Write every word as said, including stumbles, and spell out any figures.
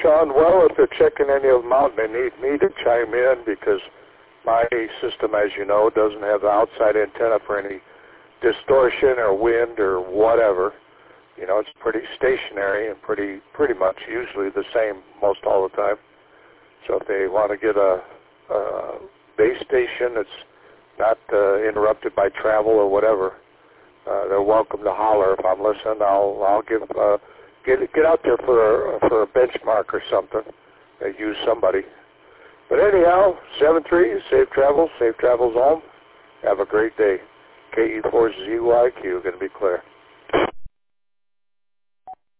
Sean. Well, if they're checking any of them out, they need me to chime in because my system, as you know, doesn't have the outside antenna for any distortion or wind or whatever. You know, it's pretty stationary and pretty pretty much usually the same most all the time. So if they want to get a, a base station that's not uh, interrupted by travel or whatever, uh, they're welcome to holler. If I'm listening, I'll I'll give uh, get get out there for a, for a benchmark or something. Uh, use somebody. But anyhow, seven three, safe travels, safe travels home. Have a great day. K E four Z Y Q, going to be clear.